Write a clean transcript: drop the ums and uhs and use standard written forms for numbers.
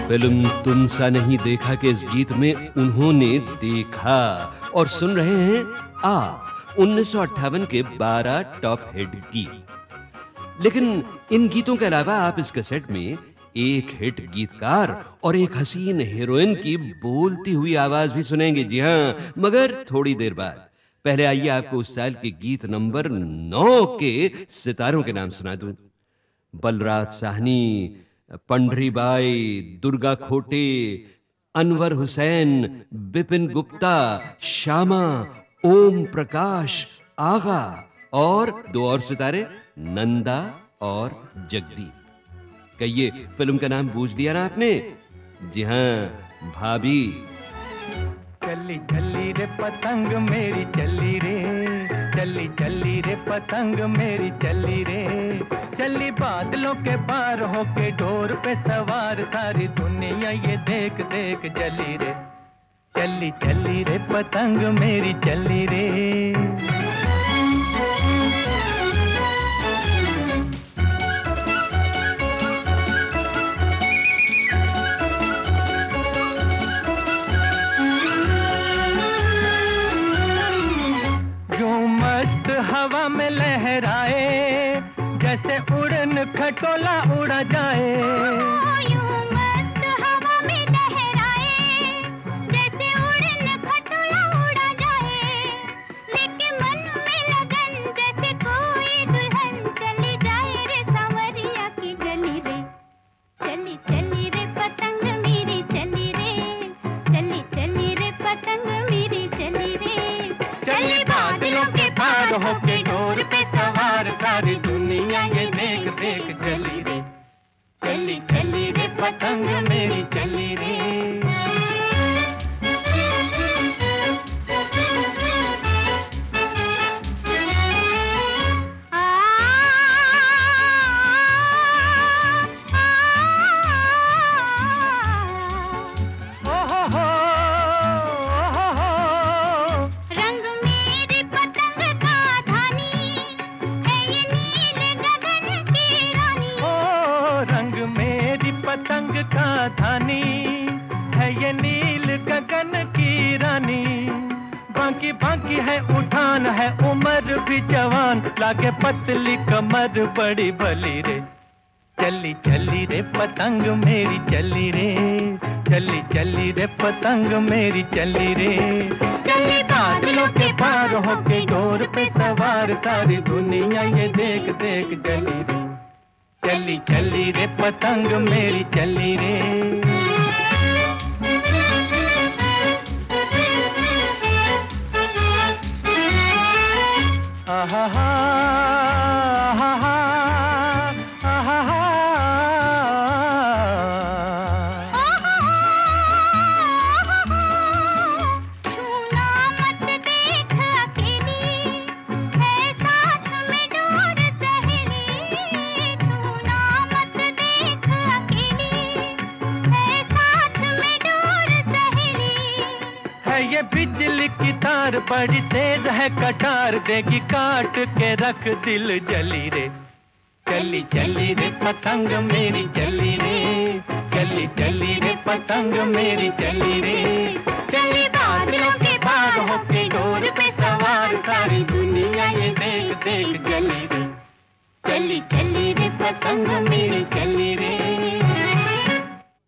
Film तुम सा नहीं देखा के इस गीत में उन्होंने देखा और सुन रहे हैं आप 1958 के 12 टॉप हिट गीत। लेकिन इन गीतों के अलावा आप इस कैसेट में एक हिट गीतकार और एक हसीन हीरोइन की बोलती हुई आवाज भी सुनेंगे। जी हां, मगर थोड़ी देर बाद। पहले आइए आपको उस साल के गीत नंबर 9 के सितारों के नाम सुना दूं। बलराज साहनी, पंडरी बाई, दुर्गा खोटे, अनवर हुसैन, बिपिन गुप्ता, श्यामा, ओम प्रकाश, आगा और दो और सितारे नंदा और जगदीप। कहिए, फिल्म का नाम बूझ लिया ना आपने? जी हां, भाभी। चली चली रे पतंग मेरी चली रे, चली चली रे पतंग मेरी चली रे, चली बादलों के पार होके डोर पे सवार, सारी दुनिया ये देख देख जली रे, चली चली रे पतंग मेरी चली रे। हवा में लहराए, जैसे उड़न खटोला उड़ा जाए, यूं मस्त हवा में लहराए, जैसे उड़न खटोला उड़ा जाए, लेके मन में लगन जैसे कोई दुल्हन चली जाए रे सांवरिया की गली रे, चली चली रे पतंग मेरी चली रे, चली चली रे पतंग मेरी चली रे, चली बादलों के पार होके डोर पे सवार, सारी दुनिया ये देख देख चली रे, चली चली रे पतंग मेरी चली रे। पतंग का धानी है ये नील गगन की रानी, बाकी बाकी है उठान है उम्र भी जवान, लागे पतली कमर बड़ी भली रे, चली चली रे पतंग मेरी चली रे, चली चली रे पतंग मेरी चली रे, चली बादलों के पार होके डोर पे सवार, सारी दुनिया ये देख देख जली रे, चली चली रे पतंग मेरी चली रे। आहा हा, आहा हा, आहा हा, छूना मत देख अकेली, है साथ में डोर सहेली, छूना मत देख अकेली, है साथ में डोर सहेली, है ये बिजली की तार बड़ी तेज है कटार, देगी काट के रख दिल जली रे, चली चली रे पतंग मेरी चली रे, चली चली रे पतंग मेरी चली रे, चली बादलों के पार होके डोर पे सवार, सारी दुनिया ये देख देख जली रे, चली चली रे पतंग मेरी चली रे।